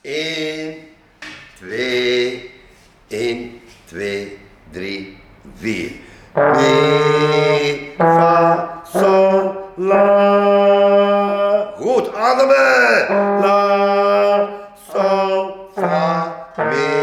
1, 2, 1, 2, 3, 4. Mi, fa, sol, la. Goed, ademen. La, sol, fa, mi.